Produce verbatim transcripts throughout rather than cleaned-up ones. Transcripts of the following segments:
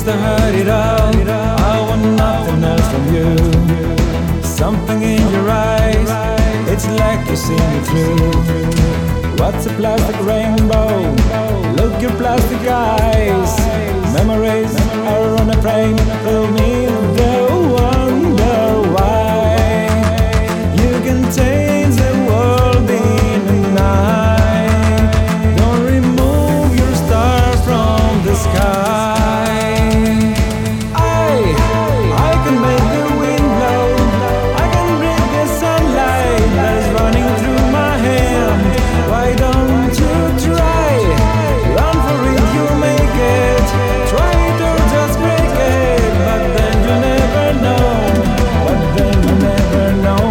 to hurt it all. I want nothing else from you. Something in your eyes, it's like you see me through. What's a plastic rainbow? Look your plastic eyes. Memories are on a frame. Fill me the wonder why. You can change the world in a night. Don't remove your star from the sky. I, I can make the wind blow. I can breathe the sunlight that is running through my hand. Why don't you try? Run for it, you make it. Try it or just break it. But then you'll never know. But then you'll never know.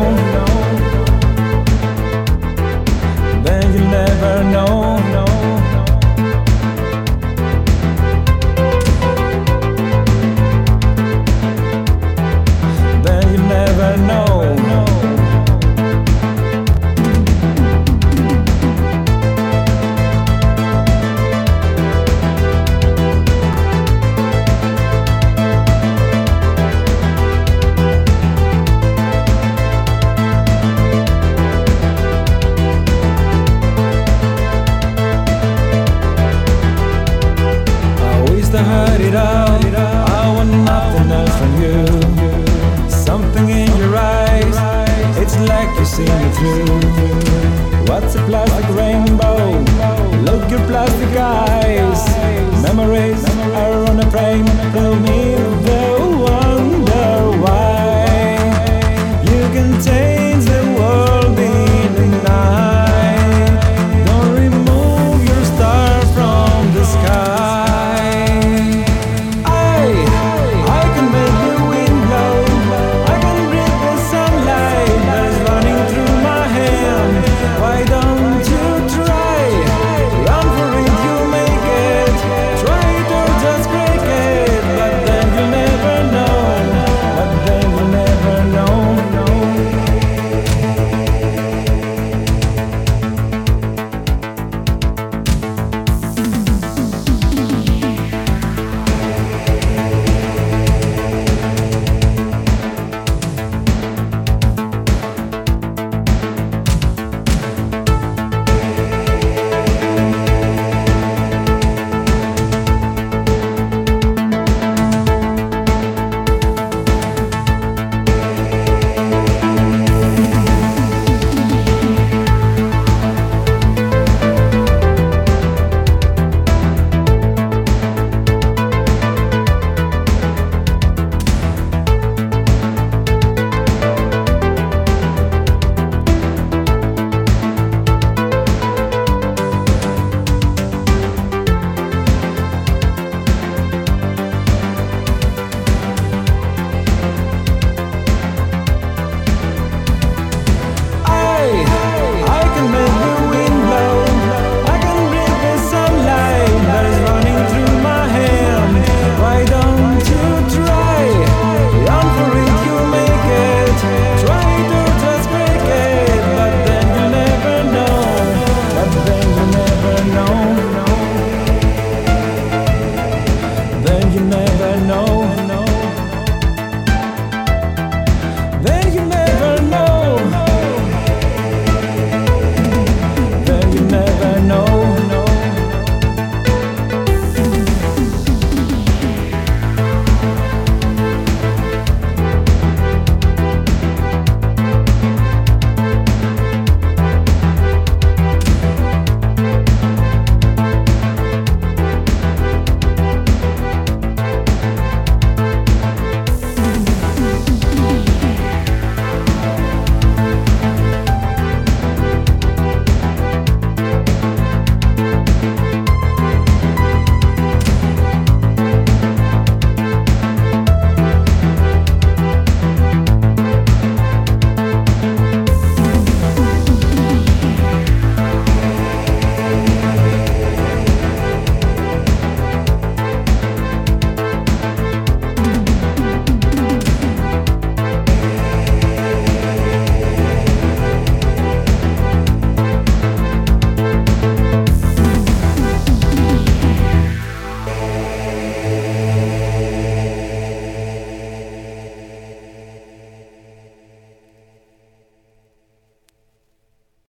Then you'll never know. Then you'll never know. To hurt it all, I want nothing else from you. Something in your eyes, it's like you see me through. What's a plastic rainbow?